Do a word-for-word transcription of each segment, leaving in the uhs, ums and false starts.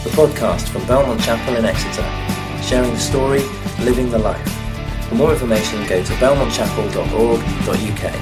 the podcast from Belmont Chapel in Exeter, sharing the story, living the life. For more information, go to belmont chapel dot org dot u k.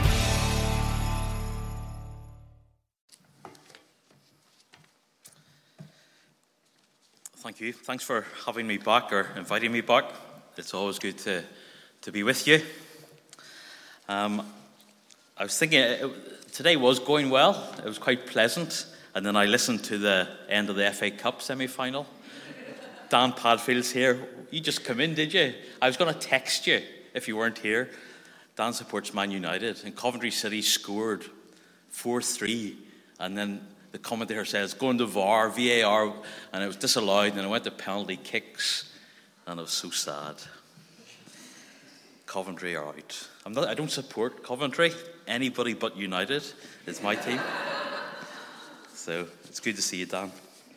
Thank you. Thanks for having me back or inviting me back. It's always good to, to be with you. Um, I was thinking, it, today was going well. It was quite pleasant. And then I listened to the end of the F A Cup semi-final. Dan Padfield's here. You just come in, did you? I was going to text you if you weren't here. Dan supports Man United, and Coventry City scored four three. And then the commentator says, going to V A R, V A R, and it was disallowed, and it went to penalty kicks, and it was so sad. Coventry are out. I'm not, I don't support Coventry. Anybody but United is my team. So it's good to see you, Dan.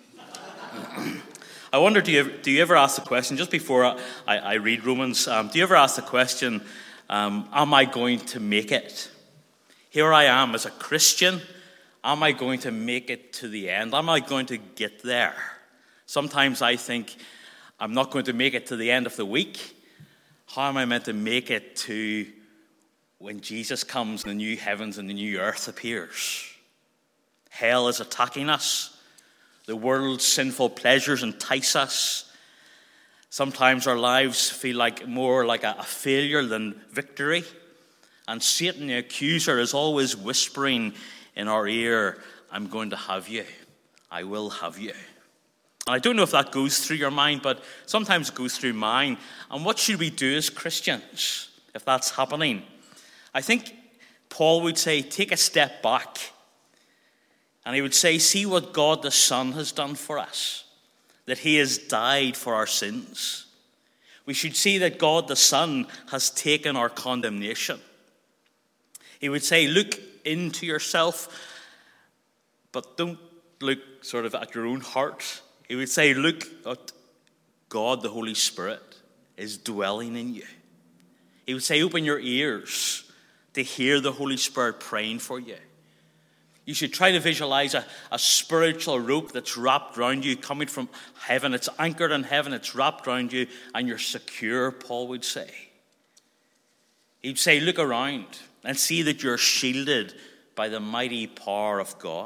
I wonder, do you, do you ever ask the question, just before I, I read Romans, um, do you ever ask the question, um, am I going to make it? Here I am as a Christian. Am I going to make it to the end? Am I going to get there? Sometimes I think I'm not going to make it to the end of the week. How am I meant to make it to when Jesus comes and the new heavens and the new earth appears? Hell is attacking us. The world's sinful pleasures entice us. Sometimes our lives feel like more like a, a failure than victory. And Satan, the accuser, is always whispering in our ear, I'm going to have you. I will have you. And I don't know if that goes through your mind, but sometimes it goes through mine. And what should we do as Christians if that's happening? I think Paul would say, take a step back. And he would say, see what God the Son has done for us, that he has died for our sins. We should see that God the Son has taken our condemnation. He would say, look into yourself, but don't look sort of at your own heart. He would say, look at God, the Holy Spirit, is dwelling in you. He would say, open your ears to hear the Holy Spirit praying for you. You should try to visualize a, a spiritual rope that's wrapped around you, coming from heaven. It's anchored in heaven, it's wrapped around you, and you're secure, Paul would say. He'd say, look around and see that you're shielded by the mighty power of God.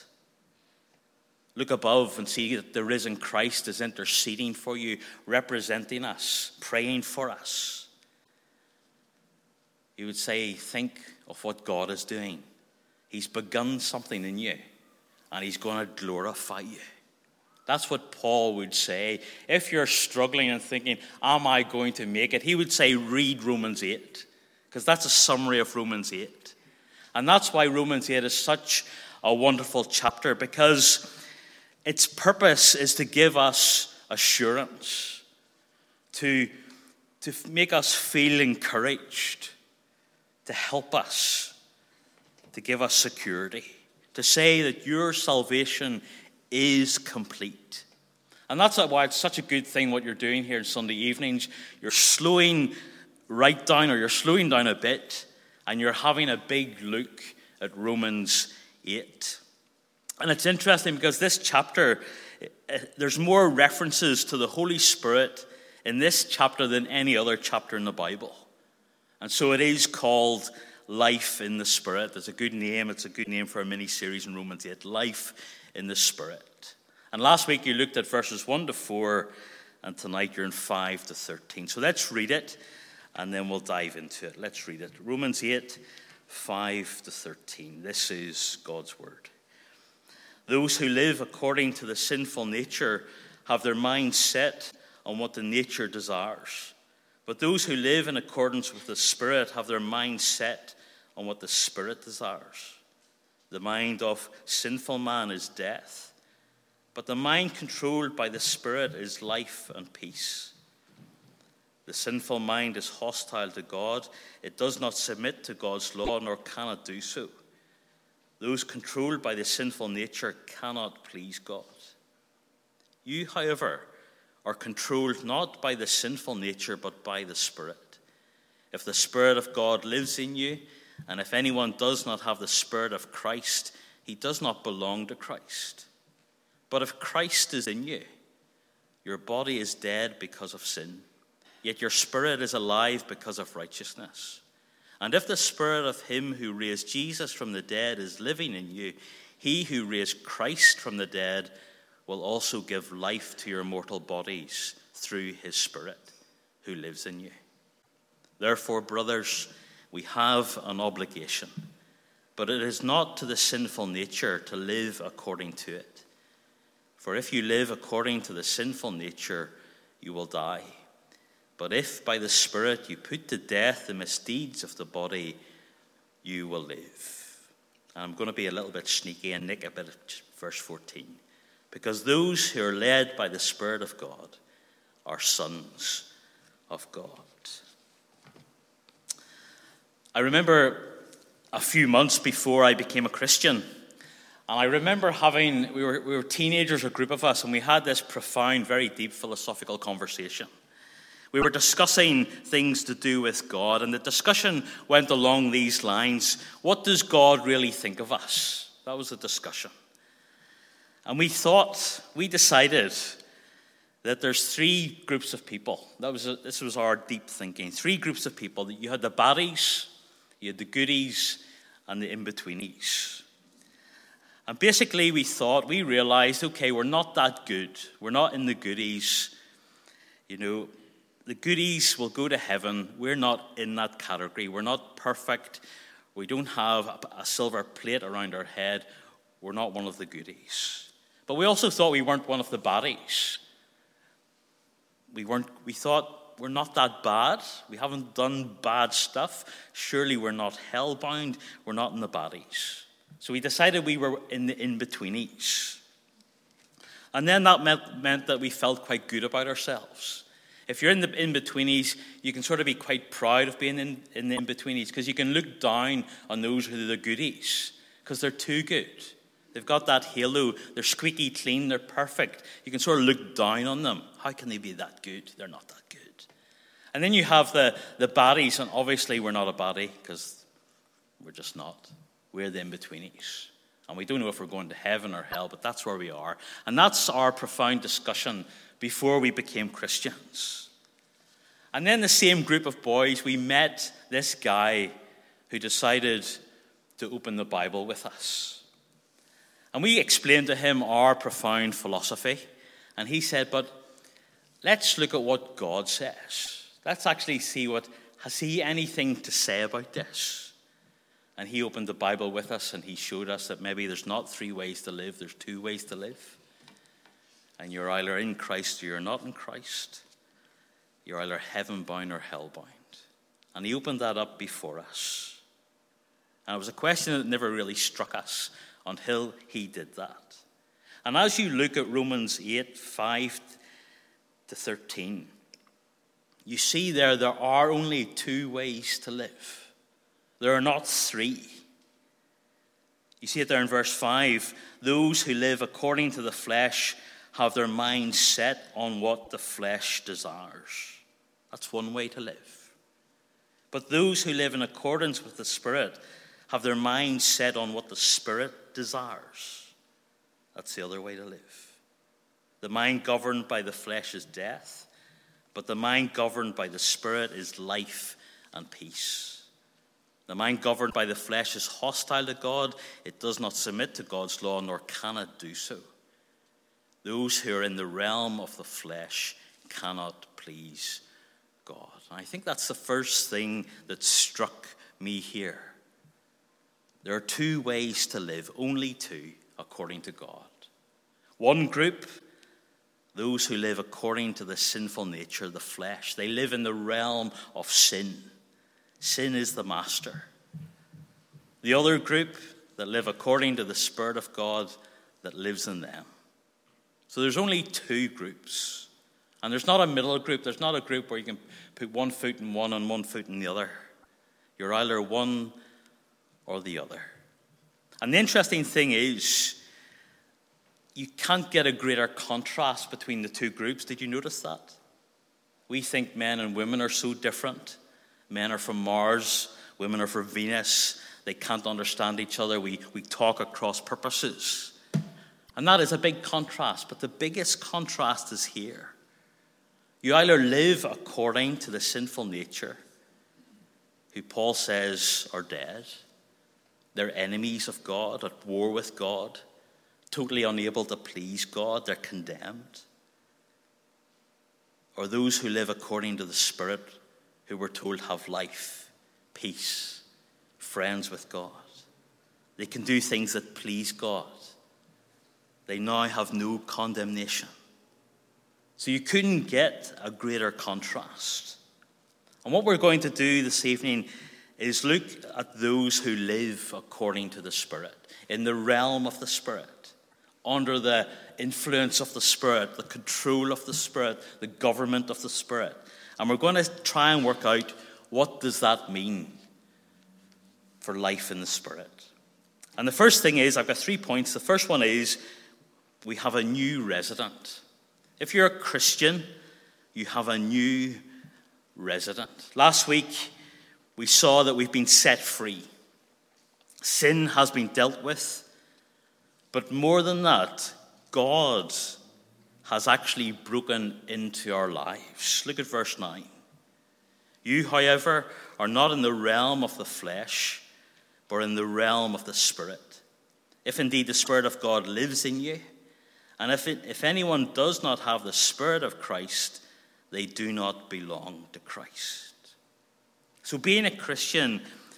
Look above and see that the risen Christ is interceding for you, representing us, praying for us. He would say, think of what God is doing. He's begun something in you, and he's going to glorify you. That's what Paul would say. If you're struggling and thinking, am I going to make it? He would say, read Romans eight, because that's a summary of Romans eight. And that's why Romans eight is such a wonderful chapter, because its purpose is to give us assurance, to, to make us feel encouraged, to help us, to give us security, to say that your salvation is complete. And that's why it's such a good thing what you're doing here on Sunday evenings. You're slowing right down, or you're slowing down a bit, and you're having a big look at Romans eight. And it's interesting because this chapter, there's more references to the Holy Spirit in this chapter than any other chapter in the Bible. And so it is called Life in the Spirit. It's a good name. It's a good name for a mini-series in Romans eight. Life in the Spirit. And last week you looked at verses one to four, and tonight you're in five to thirteen. So let's read it, and then we'll dive into it. Let's read it. Romans eight, five to thirteen. This is God's word. Those who live according to the sinful nature have their minds set on what the nature desires. But those who live in accordance with the Spirit have their mind set on what the Spirit desires. The mind of sinful man is death, but the mind controlled by the Spirit is life and peace. The sinful mind is hostile to God. It does not submit to God's law, nor can it do so. Those controlled by the sinful nature cannot please God. You, however, are controlled not by the sinful nature, but by the Spirit. If the Spirit of God lives in you, and if anyone does not have the Spirit of Christ, he does not belong to Christ. But if Christ is in you, Your body is dead because of sin, yet your spirit is alive because of righteousness. And if the spirit of him who raised Jesus from the dead is living in you, he who raised Christ from the dead will also give life to your mortal bodies through his Spirit who lives in you. Therefore, brothers, we have an obligation, but it is not to the sinful nature to live according to it. For if you live according to the sinful nature, you will die. But if by the Spirit you put to death the misdeeds of the body, you will live. And I'm going to be a little bit sneaky and nick a bit of verse fourteen. Because those who are led by the Spirit of God are sons of God. I remember a few months before I became a Christian, and I remember having, we were, we were teenagers, a group of us, and we had this profound, very deep philosophical conversation. We were discussing things to do with God, and the discussion went along these lines. What does God really think of us? That was the discussion. And we thought, we decided that there's three groups of people. That was a, this was our deep thinking. Three groups of people. You had the baddies, you had the goodies, and the in-betweenies. And basically we thought, we realized, okay, we're not that good. We're not in the goodies. You know, the goodies will go to heaven. We're not in that category. We're not perfect. We don't have a, a silver plate around our head. We're not one of the goodies. But we also thought we weren't one of the baddies. We weren't. We thought we're not that bad. We haven't done bad stuff. Surely we're not hell-bound. We're not in the baddies. So we decided we were in the in-betweenies. And then that meant, meant that we felt quite good about ourselves. If you're in the in-betweenies, you can sort of be quite proud of being in, in the in-betweenies, because you can look down on those who are the goodies, because they're too good. They've got that halo. They're squeaky clean. They're perfect. You can sort of look down on them. How can they be that good? They're not that good. And then you have the, the baddies, and obviously we're not a baddie, because we're just not. We're the in-betweenies. And we don't know if we're going to heaven or hell, but that's where we are. And that's our profound discussion before we became Christians. And then the same group of boys, we met this guy who decided to open the Bible with us. And we explained to him our profound philosophy. And he said, but let's look at what God says. Let's actually see what, has he anything to say about this? And he opened the Bible with us, and he showed us that maybe there's not three ways to live, there's two ways to live. And you're either in Christ or you're not in Christ. You're either heaven-bound or hell-bound. And he opened that up before us. And it was a question that never really struck us until he did that. And as you look at Romans eight, five to thirteen, you see there, there are only two ways to live. There are not three. You see it there in verse five. Those who live according to the flesh have their minds set on what the flesh desires. That's one way to live. But those who live in accordance with the Spirit have their minds set on what the Spirit desires. That's the other way to live. The mind governed by the flesh is death, but the mind governed by the Spirit is life and peace. The mind governed by the flesh is hostile to God. It does not submit to God's law, nor can it do so. Those who are in the realm of the flesh cannot please God. And I think that's the first thing that struck me here. There are two ways to live, only two, according to God. One group, those who live according to the sinful nature, the flesh. They live in the realm of sin. Sin is the master. The other group that live according to the Spirit of God that lives in them. So there's only two groups. And there's not a middle group. There's not a group where you can put one foot in one and one foot in the other. You're either one or the other. And the interesting thing is, you can't get a greater contrast between the two groups. Did you notice that? We think men and women are so different. Men are from Mars, women are from Venus. They can't understand each other. We, we talk across purposes. And that is a big contrast. But the biggest contrast is here. You either live according to the sinful nature, who Paul says are dead. They're enemies of God, at war with God, totally unable to please God. They're condemned. Or those who live according to the Spirit, who we're told have life, peace, friends with God. They can do things that please God. They now have no condemnation. So you couldn't get a greater contrast. And what we're going to do this evening is look at those who live according to the Spirit, in the realm of the Spirit, under the influence of the Spirit, the control of the Spirit, the government of the Spirit. And we're going to try and work out, what does that mean for life in the Spirit? And the first thing is, I've got three points. The first one is, we have a new resident. If you're a Christian, you have a new resident. Last week, we saw that we've been set free. Sin has been dealt with. But more than that, God has actually broken into our lives. Look at verse nine. You, however, are not in the realm of the flesh, but in the realm of the Spirit. If indeed the Spirit of God lives in you, and if, it, if anyone does not have the Spirit of Christ, they do not belong to Christ. So being a Christian,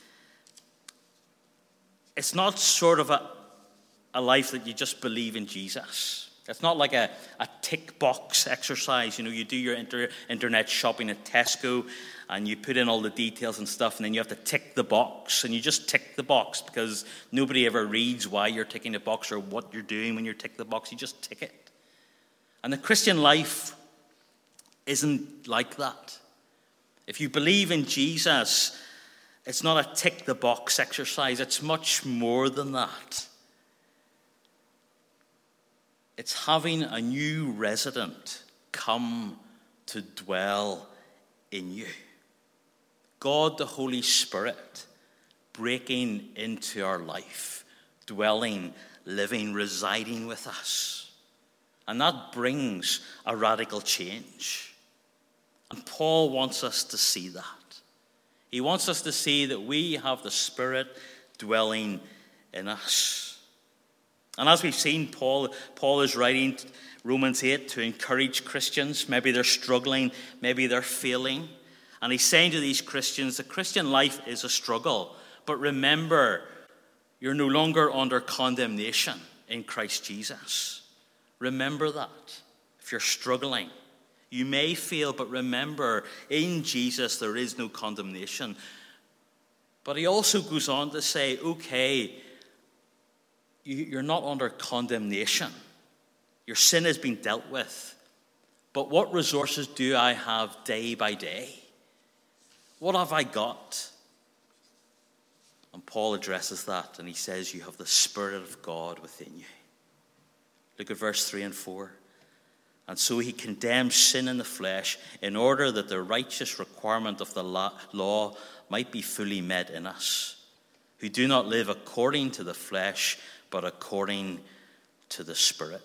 it's not sort of a, a life that you just believe in Jesus. It's not like a, a tick box exercise. You know, you do your inter, internet shopping at Tesco and you put in all the details and stuff, and then you have to tick the box, and you just tick the box because nobody ever reads why you're ticking the box or what you're doing when you tick the box. You just tick it. And the Christian life isn't like that. If you believe in Jesus, it's not a tick the box exercise. It's much more than that. It's having a new resident come to dwell in you. God, the Holy Spirit, breaking into our life, dwelling, living, residing with us. And that brings a radical change. And Paul wants us to see that. He wants us to see that we have the Spirit dwelling in us. And as we've seen, Paul, Paul is writing Romans eight to encourage Christians. Maybe they're struggling, maybe they're failing. And he's saying to these Christians, the Christian life is a struggle. But remember, you're no longer under condemnation in Christ Jesus. Remember that. If you're struggling, you may fail, but remember, in Jesus there is no condemnation. But he also goes on to say, okay, you're not under condemnation. Your sin has been dealt with. But what resources do I have day by day? What have I got? And Paul addresses that, and he says, you have the Spirit of God within you. Look at verse three and four. And so he condemns sin in the flesh in order that the righteous requirement of the law might be fully met in us, who do not live according to the flesh, but according to the Spirit.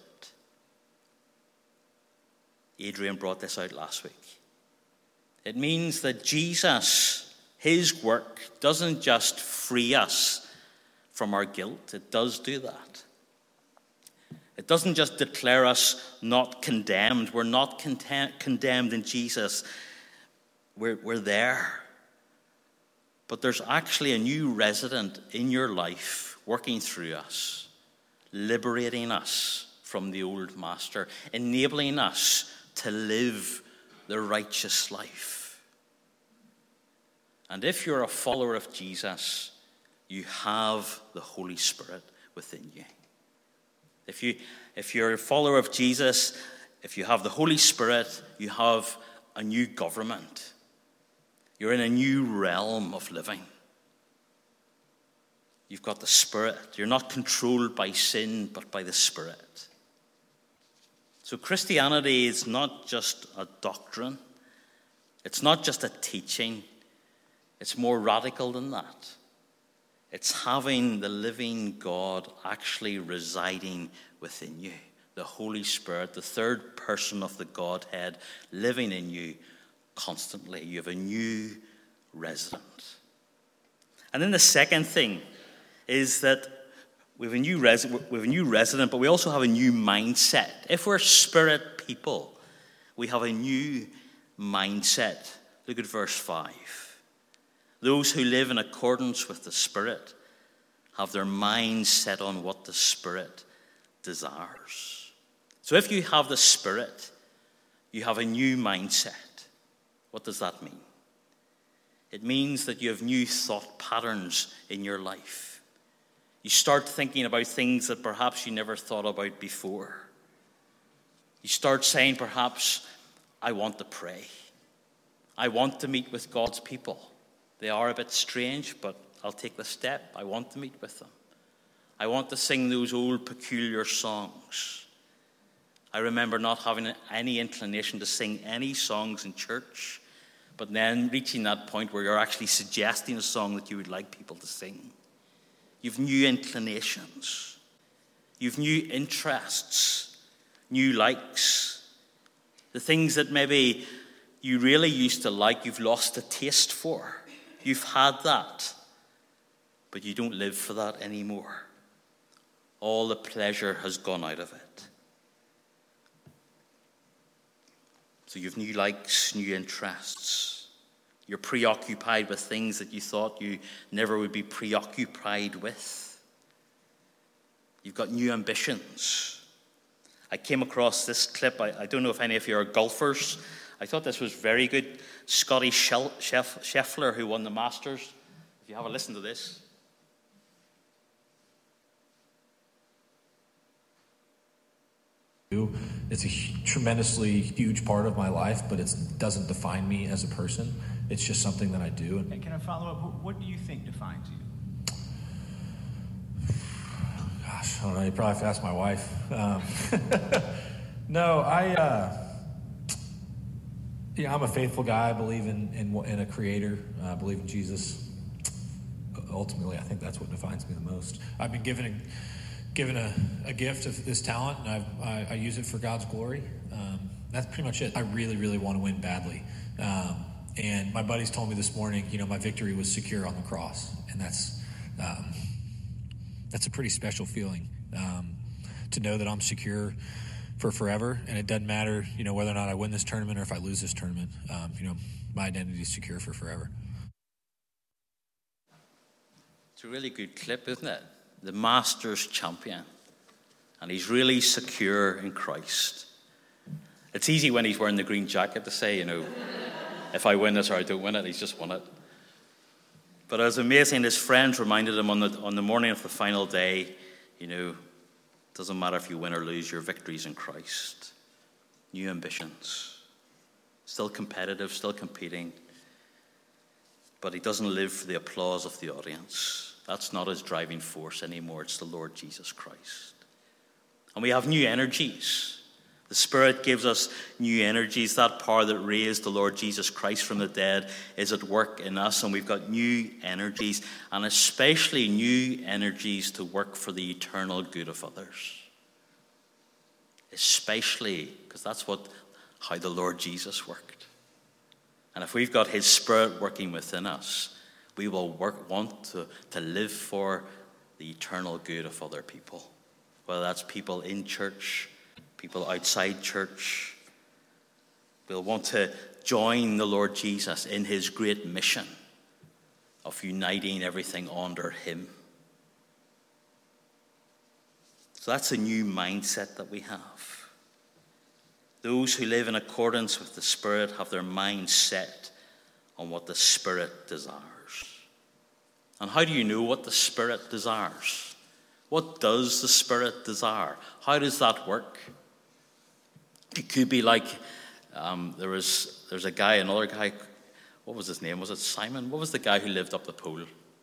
Adrian brought this out last week. It means that Jesus, his work, doesn't just free us from our guilt. It does do that. It doesn't just declare us not condemned. We're not contem- condemned in Jesus. We're, we're there. But there's actually a new resident in your life working through us, liberating us from the old master, enabling us to live the righteous life. And if you're a follower of Jesus, you have the Holy Spirit within you. If you, if you're a follower of Jesus, if you have the Holy Spirit, you have a new government. You're in a new realm of living. You've got the Spirit. You're not controlled by sin, but by the Spirit. So Christianity is not just a doctrine. It's not just a teaching. It's more radical than that. It's having the living God actually residing within you. the Holy Spirit, the third person of the Godhead, living in you constantly. You have a new resident. And then the second thing is that we have a new res- we have a new resident, but we also have a new mindset. If we're spirit people, we have a new mindset. Look at verse five. Those who live in accordance with the Spirit have their minds set on what the Spirit desires. So if you have the Spirit, you have a new mindset. What does that mean? It means that you have new thought patterns in your life. You start thinking about things that perhaps you never thought about before. You start saying, perhaps, I want to pray. I want to meet with God's people. They are a bit strange, but I'll take the step. I want to meet with them. I want to sing those old peculiar songs. I remember not having any inclination to sing any songs in church, but then reaching that point where you're actually suggesting a song that you would like people to sing. You've new inclinations. You've new interests, new likes. The things that maybe you really used to like, you've lost a taste for. You've had that, but you don't live for that anymore. All the pleasure has gone out of it. So you've new likes, new interests. You're preoccupied with things that you thought you never would be preoccupied with. You've got new ambitions. I came across this clip. I, I don't know if any of you are golfers. I thought this was very good. Scotty Scheffler, who won the Masters. If you have a listen to this. It's a tremendously huge part of my life, but it doesn't define me as a person. It's just something that I do. And can I follow up? What do you think defines you? Gosh, I don't know. You probably have to ask my wife. Um, no, I... Uh, Yeah, I'm a faithful guy. I believe in in, in a creator. Uh, I believe in Jesus. Ultimately, I think that's what defines me the most. I've been given a, given a, a gift of this talent, and I've, I, I use it for God's glory. Um, that's pretty much it. I really, really want to win badly. Um, and my buddies told me this morning, you know, my victory was secure on the cross. And that's um, that's a pretty special feeling, um, to know that I'm secure for forever, and it doesn't matter, you know, whether or not I win this tournament or if I lose this tournament. Um, you know, my identity is secure for forever. It's a really good clip, isn't it? The Masters champion, and he's really secure in Christ. It's easy when he's wearing the green jacket to say, you know, if I win this or I don't win it, he's just won it. But it was amazing. His friends reminded him on the on the morning of the final day, you know, doesn't matter if you win or lose, your victory's in Christ. New ambitions. Still competitive, still competing. But he doesn't live for the applause of the audience. That's not his driving force anymore. It's the Lord Jesus Christ. And we have new energies. The Spirit gives us new energies. That power that raised the Lord Jesus Christ from the dead is at work in us, and we've got new energies, and especially new energies to work for the eternal good of others. Especially because that's what how the Lord Jesus worked. And if we've got his Spirit working within us, we will work, want to, to live for the eternal good of other people. Whether that's people in church, people outside church. We'll want to join the Lord Jesus in his great mission of uniting everything under him. So that's a new mindset that we have. Those who live in accordance with the Spirit have their minds set on what the Spirit desires. And how do you know what the Spirit desires? What does the Spirit desire? How does that work? It could be like um, there was there's a guy, another guy. What was his name? Was it Simon? What was the guy who lived up the pole?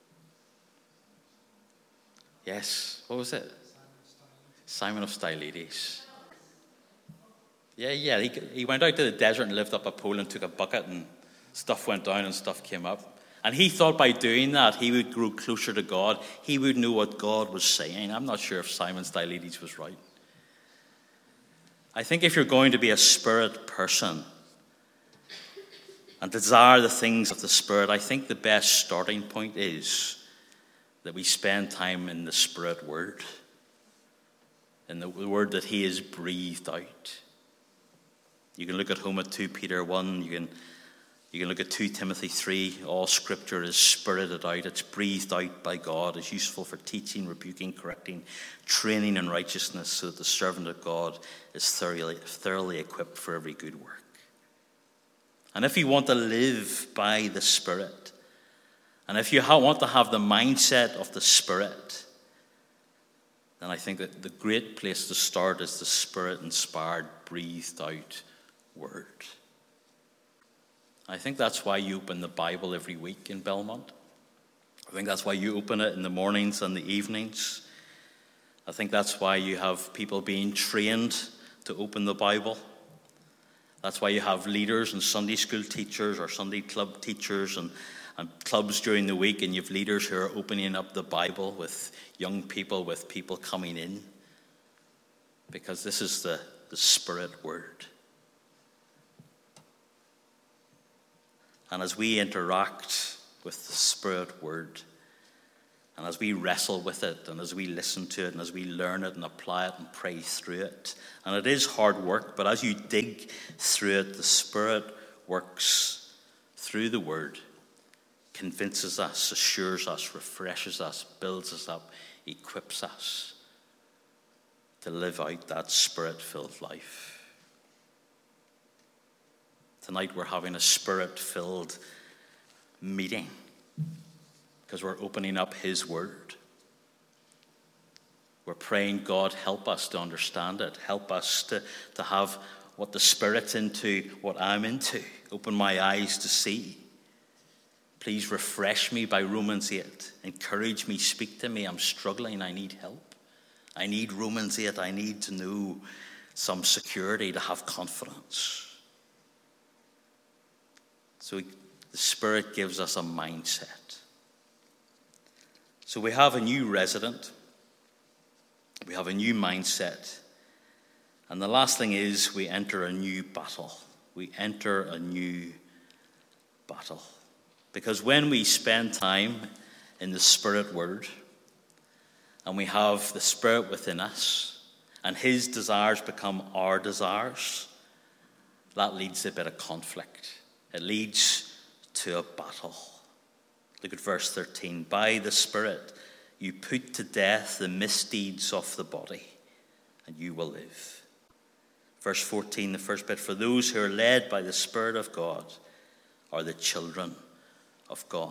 Yes. What was it? Simon of Stylites. Yeah, yeah. He he went out to the desert and lived up a pole and took a bucket, and stuff went down and stuff came up. And he thought by doing that he would grow closer to God. He would know what God was saying. I'm not sure if Simon Stylites was right. I think if you're going to be a Spirit person and desire the things of the Spirit, I think the best starting point is that we spend time in the Spirit Word, in the Word that He has breathed out. You can look at home at Second Peter one, you can, you can look at Second Timothy three. All Scripture is spirited out, it's breathed out by God, it's useful for teaching, rebuking, correcting, training in righteousness, so that the servant of God is thoroughly, thoroughly equipped for every good work. And if you want to live by the Spirit, and if you want to have the mindset of the Spirit, then I think that the great place to start is the Spirit-inspired, breathed-out Word. I think that's why you open the Bible every week in Belmont. I think that's why you open it in the mornings and the evenings. I think that's why you have people being trained to open the Bible. That's why you have leaders and Sunday school teachers or Sunday club teachers and, and clubs during the week, and you have leaders who are opening up the Bible with young people, with people coming in. Because this is the, the Spirit Word. And as we interact with the Spirit Word, and as we wrestle with it, and as we listen to it, and as we learn it and apply it and pray through it, and it is hard work, but as you dig through it, the Spirit works through the Word, convinces us, assures us, refreshes us, builds us up, equips us to live out that Spirit-filled life. Tonight we're having a Spirit-filled meeting because we're opening up His Word. We're praying, God, help us to understand it. Help us to, to have what the Spirit's into, what I'm into. Open my eyes to see. Please refresh me by Romans eight. Encourage me, speak to me. I'm struggling. I need help. I need Romans eight. I need to know some security, to have confidence. So the Spirit gives us a mindset. So we have a new resident. We have a new mindset. And the last thing is we enter a new battle. We enter a new battle. Because when we spend time in the Spirit Word, and we have the Spirit within us, and His desires become our desires, that leads to a bit of conflict. It leads to a battle. Look at verse thirteen. By the Spirit you put to death the misdeeds of the body, and you will live. Verse fourteen, the first bit. For those who are led by the Spirit of God are the children of God.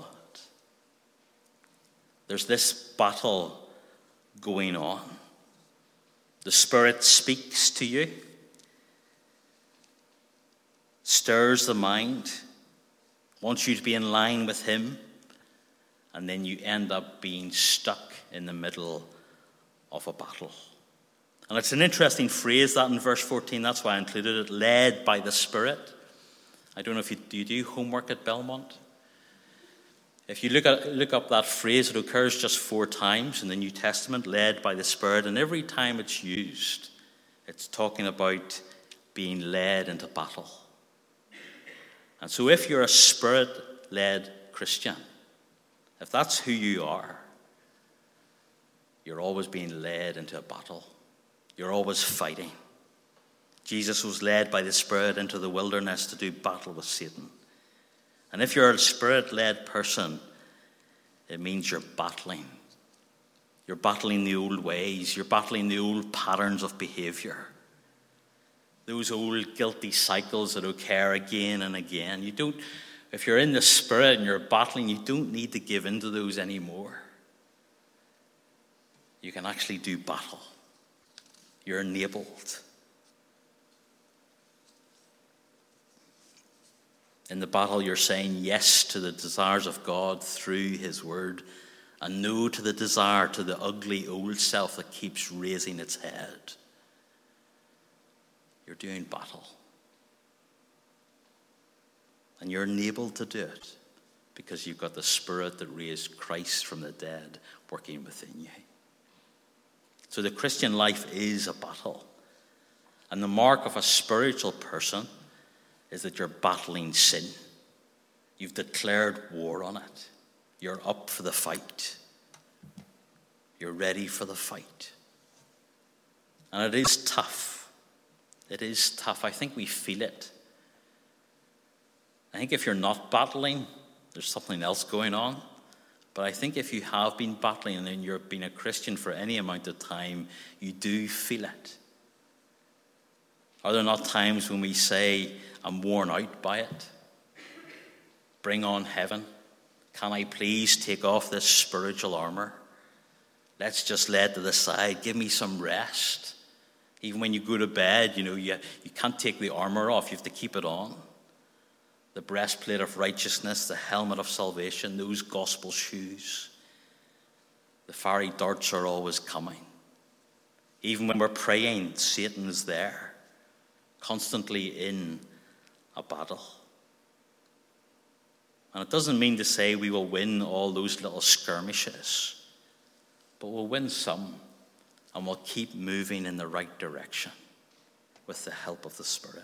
There's this battle going on. The Spirit speaks to you, stirs the mind, wants you to be in line with Him, and then you end up being stuck in the middle of a battle. And it's an interesting phrase, that in verse fourteen. That's why I included it. Led by the Spirit. I don't know if you do, you do homework at Belmont. If you look at look up that phrase, it occurs just four times in the New Testament, led by the Spirit. And every time it's used, it's talking about being led into battle. And so if you're a Spirit-led Christian, if that's who you are, you're always being led into a battle. You're always fighting. Jesus was led by the Spirit into the wilderness to do battle with Satan. And if you're a Spirit-led person, it means you're battling. You're battling the old ways. You're battling the old patterns of behavior. Those old guilty cycles that occur again and again. You don't, if you're in the Spirit and you're battling, you don't need to give into those anymore. You can actually do battle. You're enabled. In the battle, you're saying yes to the desires of God through His Word, and no to the desire, to the ugly old self that keeps raising its head. You're doing battle. And you're enabled to do it because you've got the Spirit that raised Christ from the dead working within you. So the Christian life is a battle. And the mark of a spiritual person is that you're battling sin. You've declared war on it. You're up for the fight. You're ready for the fight. And it is tough. It is tough. I think we feel it. I think if you're not battling, there's something else going on. But I think if you have been battling and you've been a Christian for any amount of time, you do feel it. Are there not times when we say, I'm worn out by it? Bring on heaven. Can I please take off this spiritual armor? Let's just lay it to the side. Give me some rest. Even when you go to bed, you know, you, you can't take the armor off. You have to keep it on. The breastplate of righteousness, the helmet of salvation, those gospel shoes. The fiery darts are always coming. Even when we're praying, Satan is there, constantly in a battle. And it doesn't mean to say we will win all those little skirmishes, but we'll win some, and we'll keep moving in the right direction with the help of the Spirit.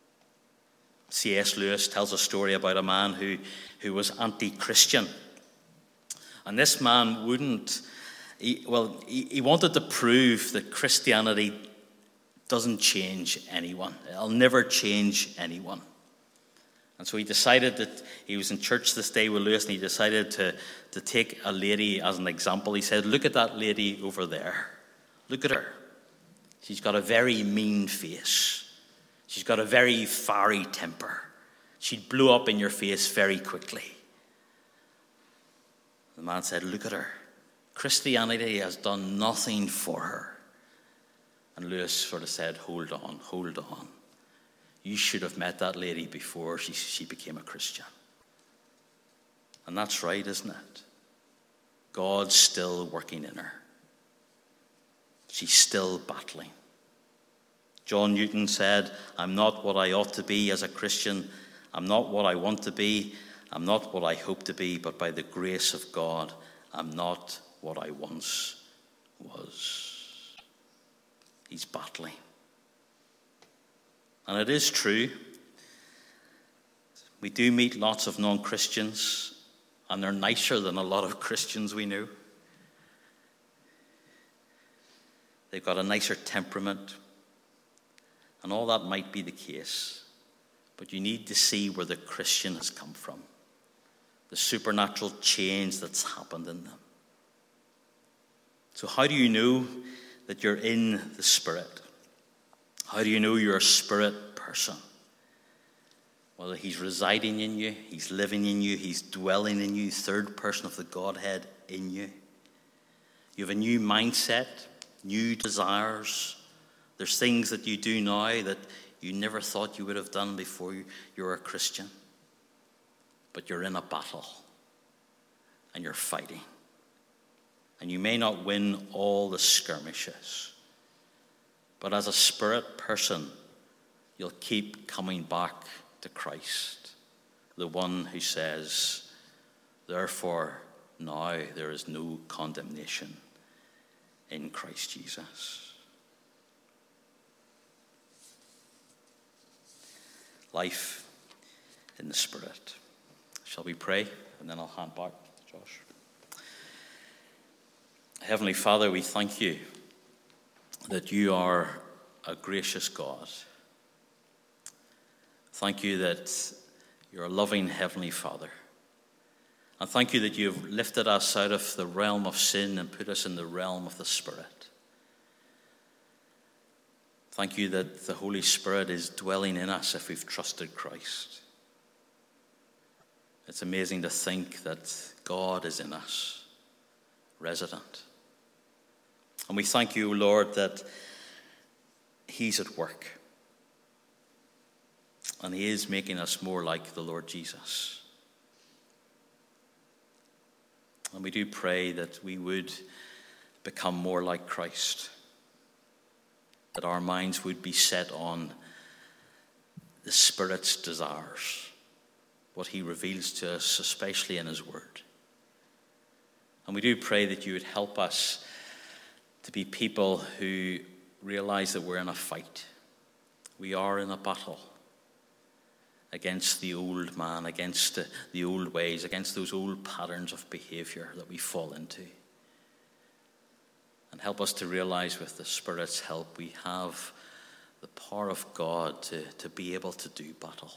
C S Lewis tells a story about a man who, who was anti-Christian. And this man wouldn't, he, well, he, he wanted to prove that Christianity doesn't change anyone. It'll never change anyone. And so he decided that he was in church this day with Lewis, and he decided to, to take a lady as an example. He said, look at that lady over there. Look at her. She's got a very mean face. She's got a very fiery temper. She'd blow up in your face very quickly. The man said, look at her. Christianity has done nothing for her. And Lewis sort of said, hold on, hold on. You should have met that lady before she, she became a Christian. And that's right, isn't it? God's still working in her. She's still battling. John Newton said, I'm not what I ought to be as a Christian. I'm not what I want to be. I'm not what I hope to be. But by the grace of God, I'm not what I once was. He's battling. And it is true. We do meet lots of non-Christians, and they're nicer than a lot of Christians we know. They've got a nicer temperament. And all that might be the case. But you need to see where the Christian has come from. The supernatural change that's happened in them. So how do you know that you're in the Spirit? How do you know you're a Spirit person? Well, He's residing in you. He's living in you. He's dwelling in you. Third person of the Godhead in you. You have a new mindset, new desires. There's things that you do now that you never thought you would have done before you, you were a Christian. But you're in a battle. And you're fighting. And you may not win all the skirmishes. But as a Spirit person, you'll keep coming back to Christ. The one who says, therefore now there is no condemnation in Christ Jesus. Life in the Spirit. Shall we pray? And then I'll hand back to Josh. Heavenly Father, we thank you that you are a gracious God. Thank you that you're a loving Heavenly Father. And thank you that you've lifted us out of the realm of sin and put us in the realm of the Spirit. Thank you that the Holy Spirit is dwelling in us if we've trusted Christ. It's amazing to think that God is in us, resident. And we thank you, Lord, that He's at work. And He is making us more like the Lord Jesus. And we do pray that we would become more like Christ. That our minds would be set on the Spirit's desires, what He reveals to us, especially in His Word. And we do pray that you would help us to be people who realize that we're in a fight. We are in a battle against the old man, against the, the old ways, against those old patterns of behavior that we fall into. And help us to realize with the Spirit's help we have the power of God to, to be able to do battle.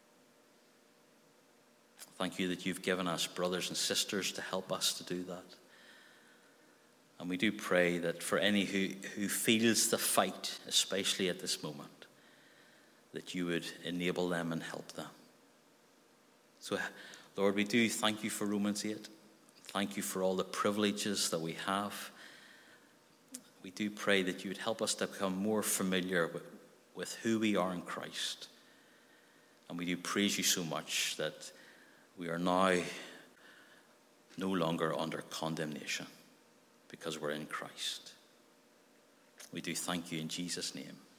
Thank you that you've given us brothers and sisters to help us to do that. And we do pray that for any who, who feels the fight, especially at this moment, that you would enable them and help them. So, Lord, we do thank you for Romans eight. Thank you for all the privileges that we have. We do pray that you would help us to become more familiar with, with who we are in Christ. And we do praise you so much that we are now no longer under condemnation because we're in Christ. We do thank you in Jesus' name.